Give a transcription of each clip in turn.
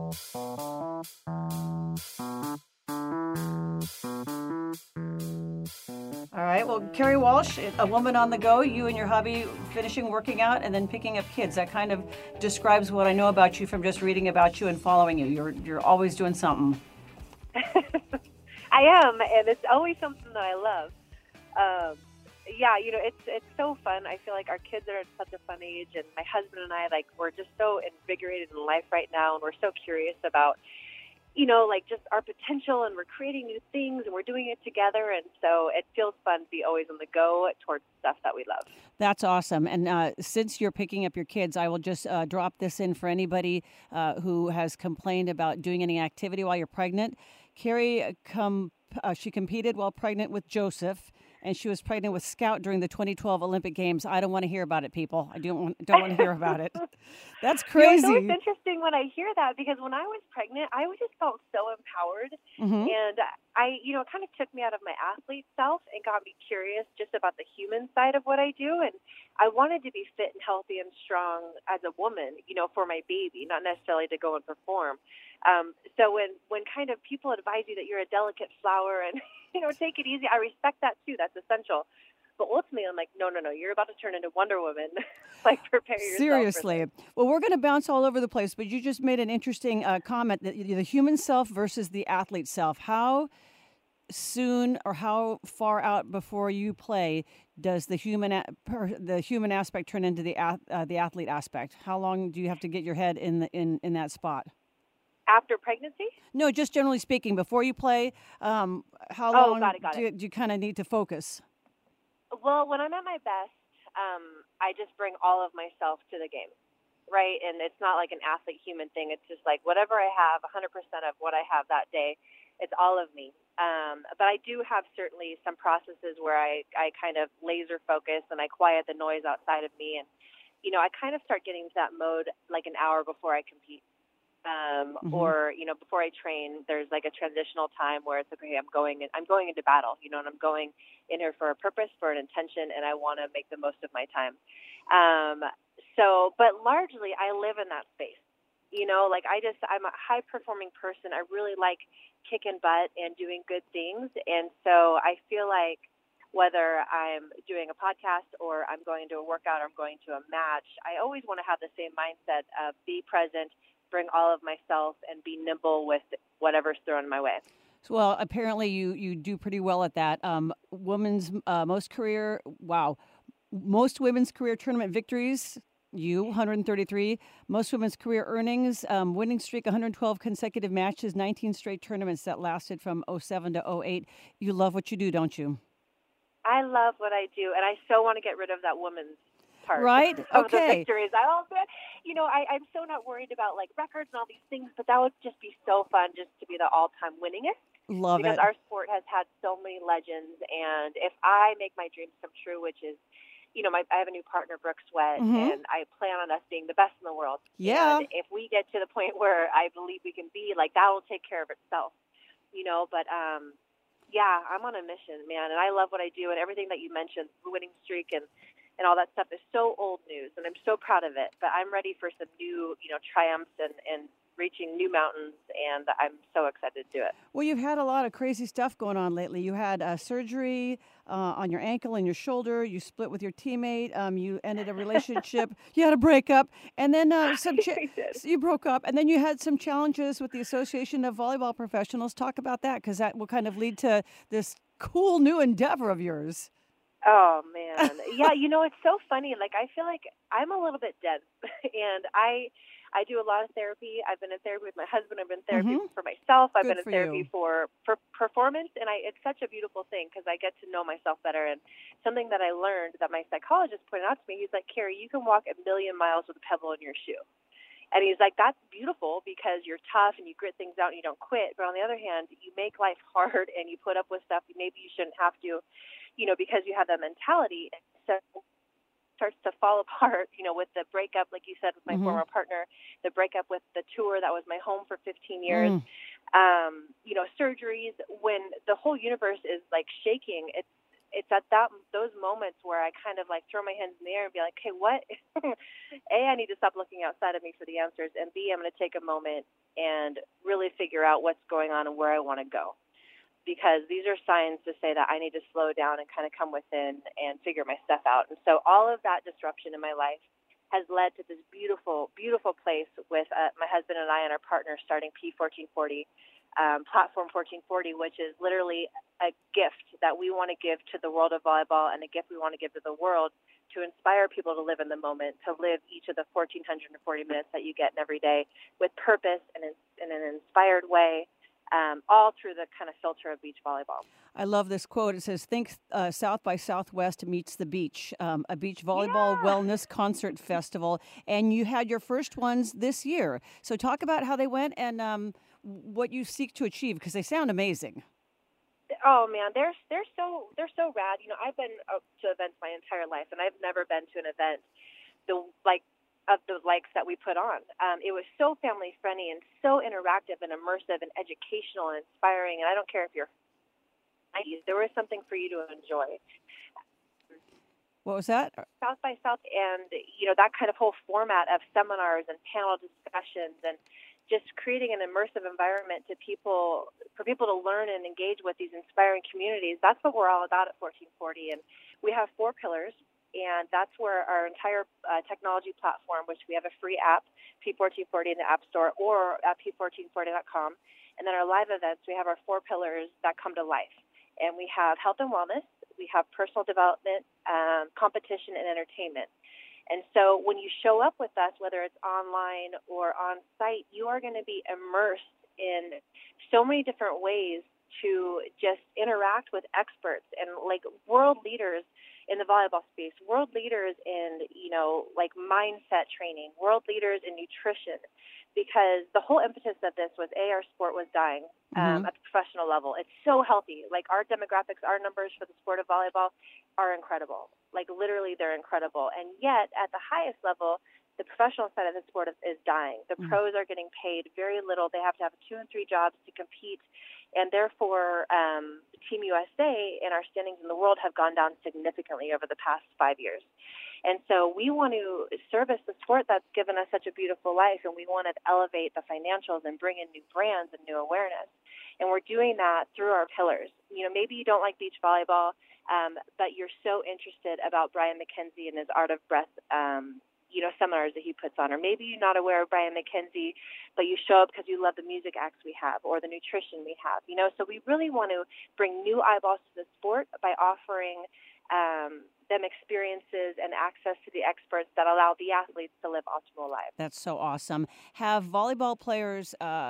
All right. Well, Carrie Walsh, a woman on the go, you and your hubby finishing working out and then picking up kids. That kind of describes what I know about you from just reading about you and following you. You're always doing something. I am, and it's always something that I love. Yeah, it's so fun. I feel like our kids are at such a fun age, and my husband and I, we're just so invigorated in life right now, and we're so curious about, just our potential, and we're creating new things, and we're doing it together, and so it feels fun to be always on the go towards stuff that we love. That's awesome. And since you're picking up your kids, I will just drop this in for anybody who has complained about doing any activity while you're pregnant. Carrie, she competed while pregnant with Joseph, and she was pregnant with Scout during the 2012 Olympic Games. I don't want to hear about it, people. I don't want to hear about it. That's crazy. It's always interesting when I hear that, because when I was pregnant, I just felt so empowered. Mm-hmm. And it kind of took me out of my athlete self and got me curious just about the human side of what I do. And I wanted to be fit and healthy and strong as a woman, for my baby, not necessarily to go and perform. So when kind of people advise you that you're a delicate flower and, take it easy, I respect that too. That's essential. But ultimately, I'm like, no, you're about to turn into Wonder Woman. Prepare yourself. Seriously. Well, we're going to bounce all over the place, but you just made an interesting comment that the human self versus the athlete self. How soon or how far out before you play does the human aspect turn into the athlete aspect? How long do you have to get your head in that spot? After pregnancy? No, just generally speaking, before you play, how long got do you kind of need to focus? Well, when I'm at my best, I just bring all of myself to the game, right? And it's not like an athlete-human thing. It's just like whatever I have, 100% of what I have that day, it's all of me. But I do have certainly some processes where I kind of laser focus and I quiet the noise outside of me. And, I kind of start getting to that mode like an hour before I compete. Or, before I train, there's like a transitional time where it's okay, I'm going into battle, and I'm going in here for a purpose, for an intention, and I want to make the most of my time. But largely I live in that space, I'm a high performing person. I really like kicking butt and doing good things. And so I feel like whether I'm doing a podcast or I'm going to a workout or I'm going to a match, I always want to have the same mindset of be present, bring all of myself, and be nimble with whatever's thrown my way. Well, apparently you do pretty well at that. Most women's career tournament victories, 133. Most women's career earnings, winning streak, 112 consecutive matches, 19 straight tournaments that lasted from 2007 to 2008. You love what you do, don't you? I love what I do, and I so want to get rid of that woman's part right? of Okay. the victories. I'm so not worried about records and all these things, but that would just be so fun just to be the all-time winningest. Love because it. Our sport has had so many legends, and if I make my dreams come true, which is, I have a new partner, Brooke Sweat, and I plan on us being the best in the world. Yeah. And if we get to the point where I believe we can be, that will take care of itself, But yeah, I'm on a mission, man, and I love what I do, and everything that you mentioned, the winning streak and all that stuff is so old news, and I'm so proud of it. But I'm ready for some new, triumphs and reaching new mountains, and I'm so excited to do it. Well, you've had a lot of crazy stuff going on lately. You had surgery on your ankle and your shoulder. You split with your teammate. You ended a relationship. You had a breakup, and then you broke up, and then you had some challenges with the Association of Volleyball Professionals. Talk about that, because that will kind of lead to this cool new endeavor of yours. Oh, man. Yeah, it's so funny. I feel like I'm a little bit dense, and I do a lot of therapy. I've been in therapy with my husband. I've been in therapy for myself. I've been in therapy for performance, and it's such a beautiful thing because I get to know myself better. And something that I learned that my psychologist pointed out to me, he's like, Carrie, you can walk 1,000,000 miles with a pebble in your shoe. And he's like, that's beautiful because you're tough and you grit things out and you don't quit. But on the other hand, you make life hard and you put up with stuff maybe you shouldn't have to, because you have that mentality. So it starts to fall apart, with the breakup, like you said, with my former partner, the breakup with the tour that was my home for 15 years, surgeries, when the whole universe is shaking, it's at those moments where I kind of like throw my hands in the air and be like, hey, what? A, I need to stop looking outside of me for the answers, and B, I'm going to take a moment and really figure out what's going on and where I want to go. Because these are signs to say that I need to slow down and kind of come within and figure my stuff out. And so all of that disruption in my life has led to this beautiful, beautiful place with my husband and I and our partner starting P1440, Platform 1440, which is literally a gift that we want to give to the world of volleyball and a gift we want to give to the world to inspire people to live in the moment, to live each of the 1,440 minutes that you get in every day with purpose and in an inspired way. All through the kind of filter of beach volleyball. I love this quote. It says, think South by Southwest meets the beach, a beach volleyball wellness concert festival. And you had your first ones this year. So talk about how they went and what you seek to achieve, because they sound amazing. Oh man, they're so rad. You know, I've been to events my entire life, and I've never been to an event of the likes that we put on. It was so family friendly and so interactive and immersive and educational and inspiring. And I don't care if you're 90s, there was something for you to enjoy. What was that? South by South, and you know, that kind of whole format of seminars and panel discussions and just creating an immersive environment for people to learn and engage with these inspiring communities. That's what we're all about at 1440. And we have 4 pillars. And that's where our entire technology platform, which we have a free app, P1440 in the App Store or at P1440.com. And then our live events, we have our 4 pillars that come to life. And we have health and wellness, we have personal development, competition, and entertainment. And so when you show up with us, whether it's online or on site, you are going to be immersed in so many different ways to just interact with experts and like world leaders in the volleyball space, world leaders in, you know, like mindset training, world leaders in nutrition, because the whole impetus of this was, our sport was dying at the professional level. It's so healthy. Like our demographics, our numbers for the sport of volleyball are incredible. Like literally they're incredible. And yet at the highest level, the professional side of the sport is dying. The pros are getting paid very little. They have to have 2 and 3 jobs to compete. And therefore, Team USA and our standings in the world have gone down significantly over the past 5 years. And so we want to service the sport that's given us such a beautiful life, and we want to elevate the financials and bring in new brands and new awareness. And we're doing that through our pillars. You know, maybe you don't like beach volleyball, but you're so interested about Brian McKenzie and his Art of Breath seminars that he puts on. Or maybe you're not aware of Brian McKenzie, but you show up because you love the music acts we have or the nutrition we have. You know, so we really want to bring new eyeballs to the sport by offering them experiences and access to the experts that allow the athletes to live optimal lives. That's so awesome. Have volleyball players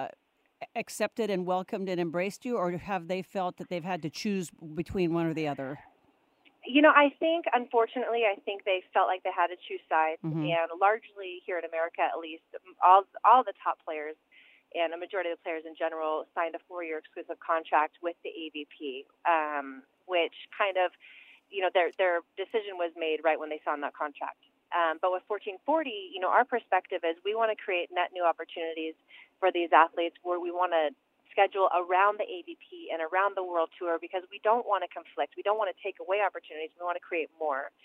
accepted and welcomed and embraced you, or have they felt that they've had to choose between one or the other? You know, I think, unfortunately, they felt like they had to choose sides. And largely here in America, at least, all the top players and a majority of the players in general signed a 4-year exclusive contract with the AVP, which kind of, you know, their decision was made right when they signed that contract. But with 1440, you know, our perspective is we want to create net new opportunities for these athletes where we want to schedule around the AVP and around the World Tour because we don't want to conflict. We don't want to take away opportunities. We want to create more.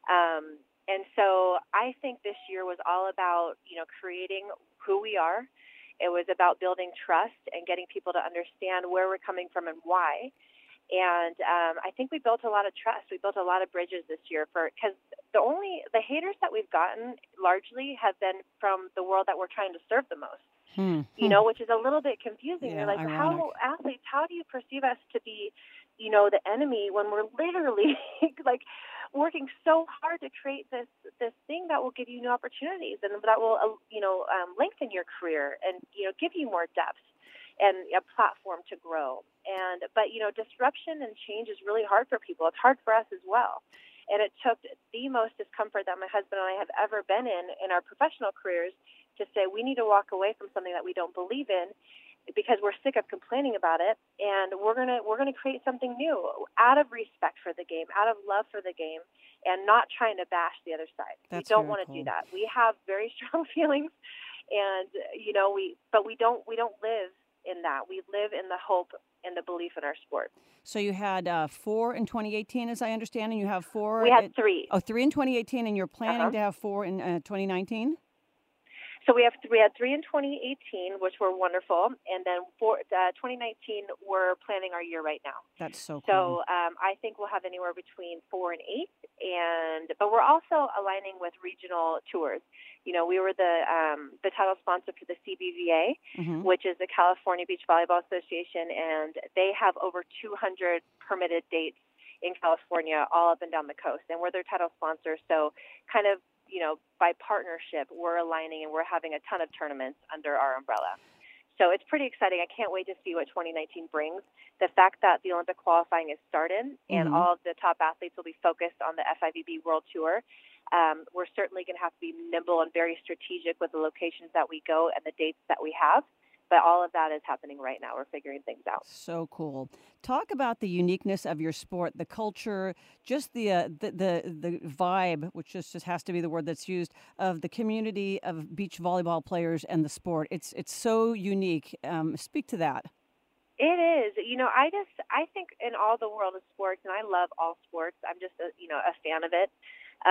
And so I think this year was all about, you know, creating who we are. It was about building trust and getting people to understand where we're coming from and why. And I think we built a lot of trust. We built a lot of bridges this year because the haters that we've gotten largely have been from the world that we're trying to serve the most. You know, which is a little bit confusing. Yeah, You're like, ironic. how do you perceive us to be, you know, the enemy when we're literally like working so hard to create this thing that will give you new opportunities and that will, lengthen your career and, you know, give you more depth and a platform to grow. But, you know, disruption and change is really hard for people. It's hard for us as well. And it took the most discomfort that my husband and I have ever been in our professional careers to say we need to walk away from something that we don't believe in because we're sick of complaining about it, and we're gonna create something new out of respect for the game, out of love for the game, and not trying to bash the other side. That's we don't very want to cool. do that. We have very strong feelings, and you know we don't live in that. We live in the hope and the belief in our sport. So you had 4 in 2018, as I understand, and you have 4. We had 3. Oh, 3 in 2018, and you're planning to have 4 in 2019. So we had 3 in 2018, which were wonderful, and then for 2019, we're planning our year right now. That's so So cool. I think we'll have anywhere between 4 and 8, but we're also aligning with regional tours. You know, we were the title sponsor for the CBVA, which is the California Beach Volleyball Association, and they have over 200 permitted dates in California, all up and down the coast, and we're their title sponsor. So kind of, you know, by partnership, we're aligning and we're having a ton of tournaments under our umbrella. So it's pretty exciting. I can't wait to see what 2019 brings. The fact that the Olympic qualifying is started and all of the top athletes will be focused on the FIVB World Tour, we're certainly going to have to be nimble and very strategic with the locations that we go and the dates that we have. But all of that is happening right now. We're figuring things out. So cool. Talk about the uniqueness of your sport, the culture, just the vibe, which just has to be the word that's used, of the community of beach volleyball players and the sport. It's so unique. Speak to that. It is. You know, I think in all the world of sports, and I love all sports. I'm just a fan of it.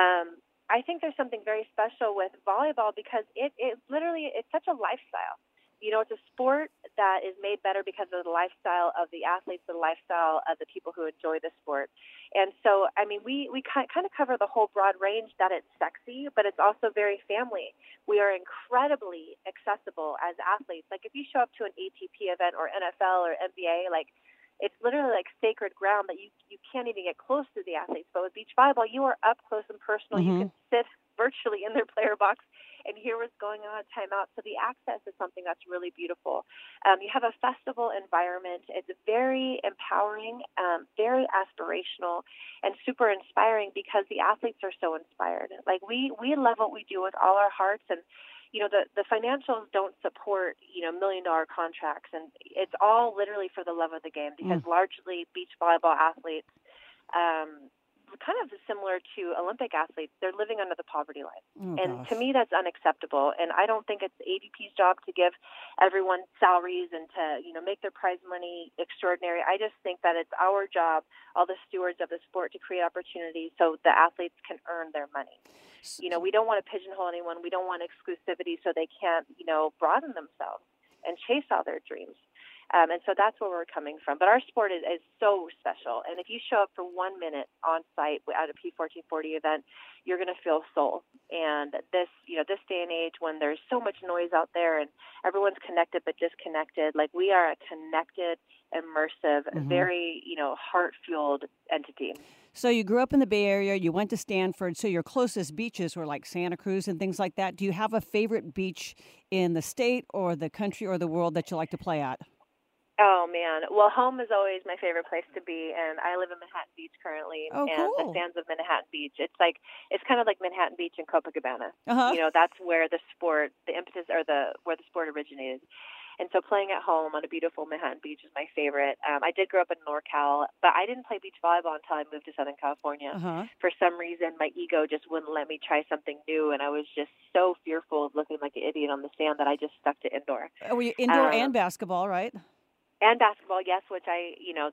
I think there's something very special with volleyball because it literally, it's such a lifestyle. You know, it's a sport that is made better because of the lifestyle of the athletes, the lifestyle of the people who enjoy the sport. And so, I mean, we kind of cover the whole broad range that it's sexy, but it's also very family. We are incredibly accessible as athletes. Like if you show up to an ATP event or NFL or NBA, like it's literally like sacred ground that you can't even get close to the athletes. But with beach volleyball, you are up close and personal. You can sit virtually in their player box and hear what's going on at timeout. So the access is something that's really beautiful. You have a festival environment. It's very empowering, very aspirational, and super inspiring because the athletes are so inspired. Like we love what we do with all our hearts, and you know the financials don't support $1 million contracts, and it's all literally for the love of the game because largely beach volleyball athletes. Kind of similar to Olympic athletes, they're living under the poverty line. And to me, that's unacceptable. And I don't think it's ADP's job to give everyone salaries and to, make their prize money extraordinary. I just think that it's our job, all the stewards of the sport, to create opportunities so the athletes can earn their money. We don't want to pigeonhole anyone. We don't want exclusivity so they can't, broaden themselves and chase all their dreams. And so that's where we're coming from. But our sport is so special. And if you show up for 1 minute on site at a P1440 event, you're going to feel soul. And this day and age when there's so much noise out there and everyone's connected but disconnected, like we are a connected, immersive, very, heart-fueled entity. So you grew up in the Bay Area, you went to Stanford, so your closest beaches were like Santa Cruz and things like that. Do you have a favorite beach in the state or the country or the world that you like to play at? Oh, man. Well, home is always my favorite place to be, and I live in Manhattan Beach currently, and the sands of Manhattan Beach. It's kind of like Manhattan Beach and Copacabana. That's where the sport, the impetus, or where the sport originated. And so playing at home on a beautiful Manhattan Beach is my favorite. I did grow up in NorCal, but I didn't play beach volleyball until I moved to Southern California. For some reason, my ego just wouldn't let me try something new, and I was just so fearful of looking like an idiot on the sand that I just stuck to indoor. Oh, indoor and basketball, right? And basketball, yes, which I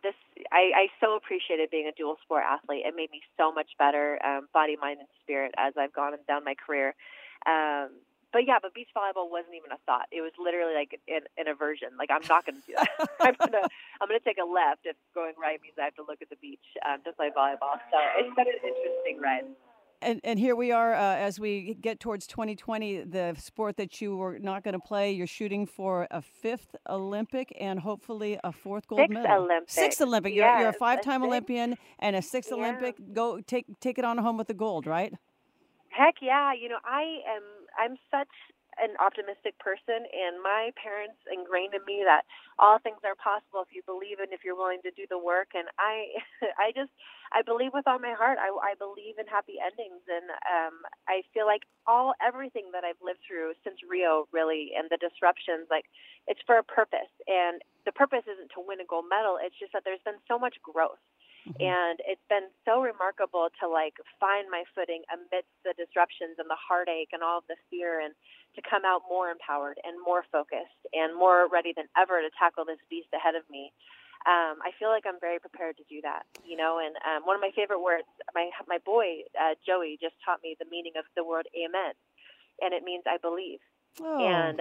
so appreciated being a dual sport athlete. It made me so much better, body, mind, and spirit as I've gone down my career. But beach volleyball wasn't even a thought. It was literally like an aversion. Like, I'm not going to do that. I'm gonna take a left if going right means I have to look at the beach to play volleyball. So it's been an interesting ride. And here we are as we get towards 2020, the sport that you were not going to play, you're shooting for a 5th Olympic and hopefully a 4th gold medal. 6th Olympic. Yes, you're a 5-time Olympian and a 6th Olympic. Go take it on home with the gold, right? Heck yeah. I'm such an optimistic person, and my parents ingrained in me that all things are possible if you believe and if you're willing to do the work. And I believe with all my heart. I believe in happy endings, and I feel like everything that I've lived through since Rio, really, and the disruptions, like it's for a purpose. And the purpose isn't to win a gold medal. It's just that there's been so much growth. And it's been so remarkable to find my footing amidst the disruptions and the heartache and all of the fear, and to come out more empowered and more focused and more ready than ever to tackle this beast ahead of me. I feel like I'm very prepared to do that, and one of my favorite words, my boy, Joey, just taught me the meaning of the word amen, and it means I believe. Oh. And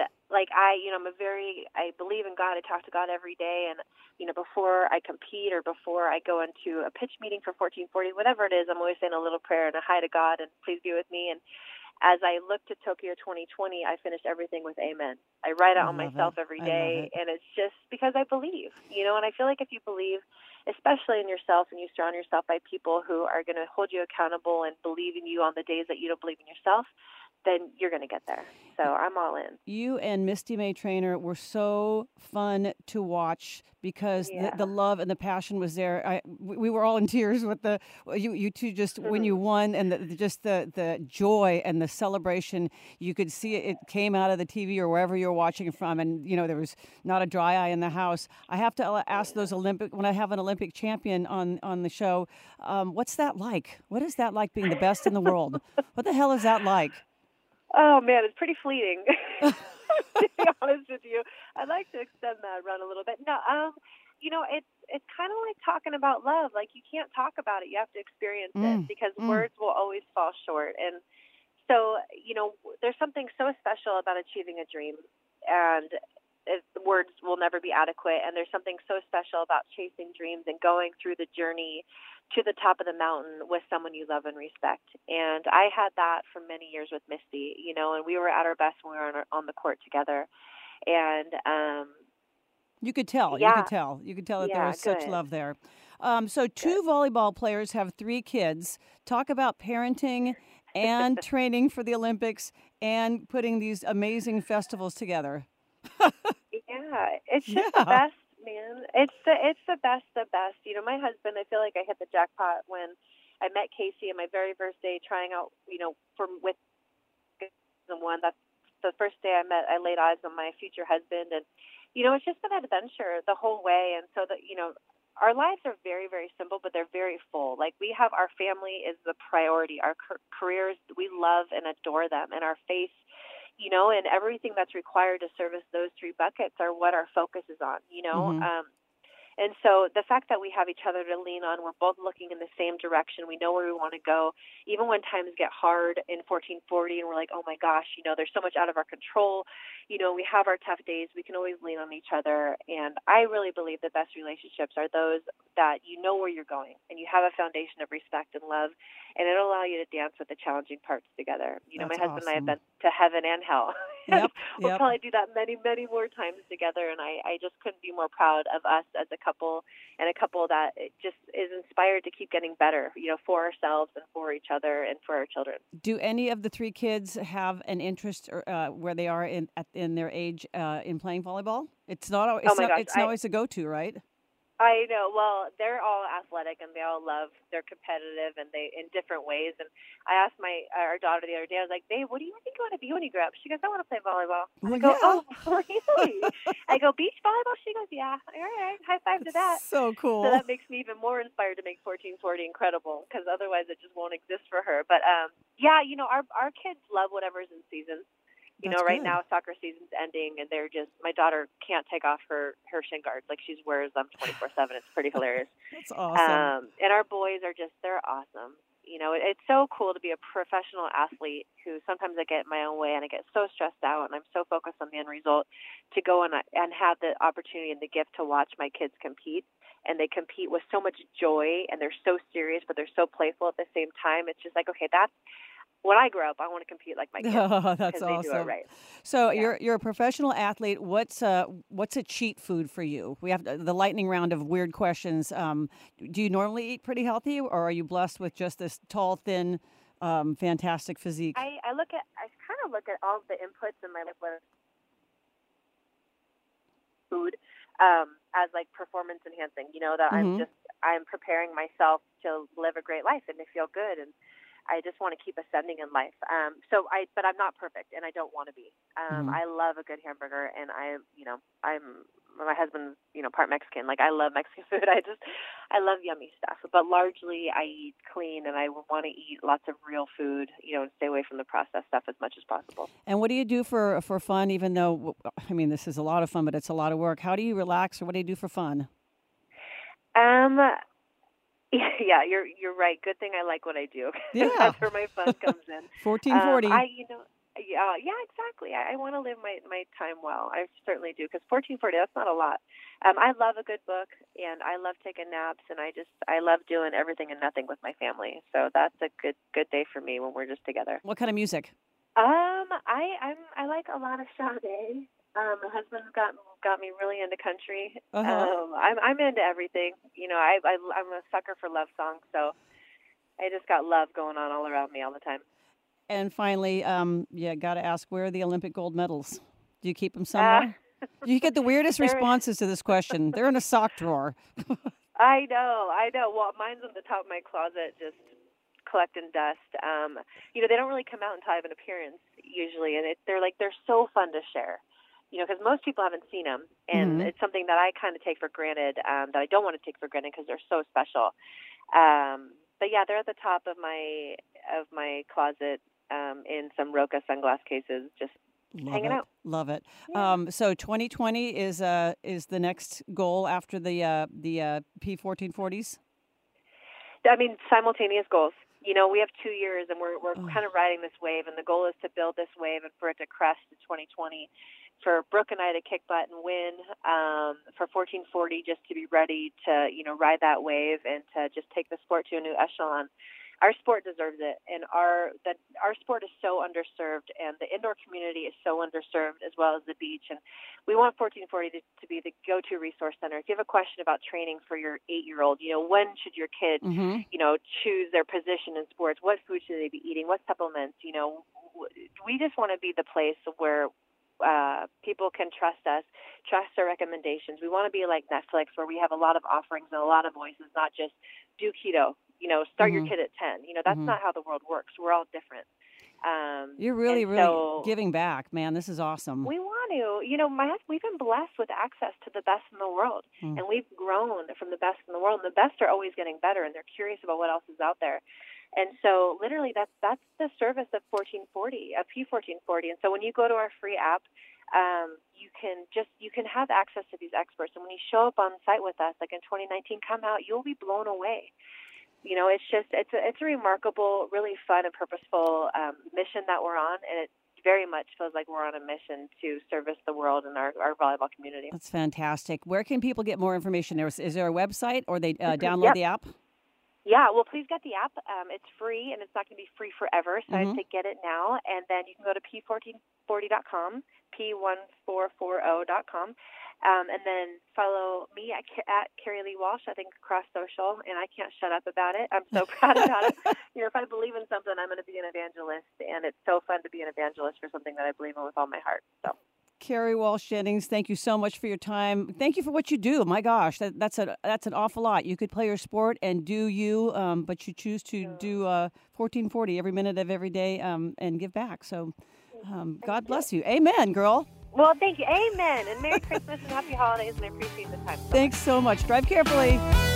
I believe in God. I talk to God every day, and before I compete or before I go into a pitch meeting for 1440, whatever it is, I'm always saying a little prayer and a hi to God and please be with me. And as I look to Tokyo 2020, I finish everything with amen. I write it on myself every day, and it's just because I believe, and I feel like if you believe, especially in yourself, and you surround yourself by people who are going to hold you accountable and believe in you on the days that you don't believe in yourself, then you're going to get there. So I'm all in. You and Misty May Trainer were so fun to watch because the love and the passion was there. We were all in tears with you two just when you won, and the joy and the celebration. You could see it came out of the TV or wherever you were watching from, and there was not a dry eye in the house. I have to ask those when I have an Olympic champion on the show, what's that like? What is that like being the best in the world? What the hell is that like? Oh, man, it's pretty fleeting, to be honest with you. I'd like to extend that run a little bit. No, it's kind of like talking about love. Like, you can't talk about it. You have to experience it because words will always fall short. And so, there's something so special about achieving a dream, and words will never be adequate. And there's something so special about chasing dreams and going through the journey to the top of the mountain with someone you love and respect. And I had that for many years with Misty, and we were at our best when we were on the court together. And you could tell. Yeah. You could tell that there was such love there. So two volleyball players have 3 kids. Talk about parenting and training for the Olympics and putting these amazing festivals together. Yeah, it's just the best, man. It's the best. My husband, I feel like I hit the jackpot when I met Casey on my very first day trying out, with season 1. That's the first day I laid eyes on my future husband, and it's just been an adventure the whole way. And so that our lives are very, very simple, but they're very full. Like, we have our family is the priority. Our careers, we love and adore them, and our faith, and everything that's required to service those 3 buckets are what our focus is on, And so the fact that we have each other to lean on, we're both looking in the same direction. We know where we want to go. Even when times get hard in 1440 and we're like, oh my gosh, there's so much out of our control. We have our tough days. We can always lean on each other. And I really believe the best relationships are those that where you're going and you have a foundation of respect and love, and it'll allow you to dance with the challenging parts together. My husband and I have been to heaven and hell. Yep. We'll probably do that many, many more times together. And I just couldn't be more proud of us as a couple, and a couple that just is inspired to keep getting better, for ourselves and for each other and for our children. Do any of the 3 kids have an interest where they are in their age in playing volleyball? It's not always a go-to, right? I know. Well, they're all athletic and they all they're competitive and they in different ways. And I asked our daughter the other day, I was like, babe, what do you think you want to be when you grow up? She goes, I want to play volleyball. I go, oh, really? I go, beach volleyball? She goes, yeah. All right. High five to that. So cool. So that makes me even more inspired to make 1440 incredible, because otherwise it just won't exist for her. But our kids love whatever's in season. Right now soccer season's ending, and my daughter can't take off her shin guards. Like, she wears them 24/7. It's pretty hilarious. That's awesome. And our boys they're awesome. It's so cool to be a professional athlete who sometimes I get in my own way and I get so stressed out and I'm so focused on the end result, to go and have the opportunity and the gift to watch my kids compete. And they compete with so much joy, and they're so serious, but they're so playful at the same time. It's just like, okay, when I grow up, I want to compete like my kids. Oh, that's awesome. They do it right. So you're a professional athlete. What's a cheat food for you? We have the lightning round of weird questions. Do you normally eat pretty healthy, or are you blessed with just this tall, thin, fantastic physique? I kind of look at all the inputs in my life, food, as like performance enhancing. That I'm preparing myself to live a great life and to feel good, and I just want to keep ascending in life. But I'm not perfect, and I don't want to be. I love a good hamburger, and my husband's, part Mexican. Like, I love Mexican food. I love yummy stuff. But largely, I eat clean, and I want to eat lots of real food, and stay away from the processed stuff as much as possible. And what do you do for fun? Even though, this is a lot of fun, but it's a lot of work. How do you relax, or what do you do for fun? Um, yeah, you're right. Good thing I like what I do. Yeah. That's where my fun comes in. 1440. Yeah, exactly. I want to live my time well. I certainly do, because 1440, that's not a lot. I love a good book, and I love taking naps, and I love doing everything and nothing with my family. So that's a good day for me when we're just together. What kind of music? I like a lot of Sade. My husband's got me really into country. I'm into everything. You know, I'm a sucker for love songs, so I just got love going on all around me all the time. And finally, got to ask, where are the Olympic gold medals? Do you keep them somewhere? You get the weirdest responses to this question. They're in a sock drawer. I know. Well, mine's in the top of my closet, just collecting dust. They don't really come out until I have an appearance usually, and they're so fun to share. Because most people haven't seen them, and it's something that I kind of take for granted, that I don't want to take for granted because they're so special. But yeah, they're at the top of my closet, in some Roca sunglass cases, just hanging out. Love it. Yeah. So 2020 is the next goal after the P1440s? I mean, simultaneous goals. We have 2 years, and we're kind of riding this wave, and the goal is to build this wave and for it to crest in 2020. For Brooke and I to kick butt and win, for 1440 just to be ready to, ride that wave and to just take the sport to a new echelon. Our sport deserves it, and our sport is so underserved, and the indoor community is so underserved, as well as the beach. And we want 1440 to be the go-to resource center. If you have a question about training for your 8-year-old, when should your kid, choose their position in sports? What food should they be eating? What supplements? We just want to be the place where people can trust us, trust our recommendations. We want to be like Netflix, where we have a lot of offerings and a lot of voices, not just do keto, start your kid at 10. That's not how the world works. We're all different. You're really giving back, man. This is awesome. We want to. We've been blessed with access to the best in the world, and we've grown from the best in the world. And the best are always getting better, and they're curious about what else is out there. And so literally that's the service of P1440. And so when you go to our free app, you can have access to these experts. And when you show up on site with us, like in 2019, come out, you'll be blown away. It's a remarkable, really fun and purposeful mission that we're on, and it very much feels like we're on a mission to service the world and our volleyball community. That's fantastic. Where can people get more information? Is there a website, or they download the app? Yeah, well, please get the app. It's free, and it's not going to be free forever, so I'd say get it now. And then you can go to p1440.com, p1440.com, and then follow me at Carrie Lee Walsh, I think, across social, and I can't shut up about it. I'm so proud about it. If I believe in something, I'm going to be an evangelist, and it's so fun to be an evangelist for something that I believe in with all my heart. So. Carrie Walsh Jennings, thank you so much for your time. Thank you for what you do. My gosh, that's an awful lot. You could play your sport and do you, but you choose to do 1440 every minute of every day and give back. So God bless you. Amen, girl. Well, thank you. Amen. And Merry Christmas and Happy Holidays, and I appreciate the time. Thanks so much. Drive carefully.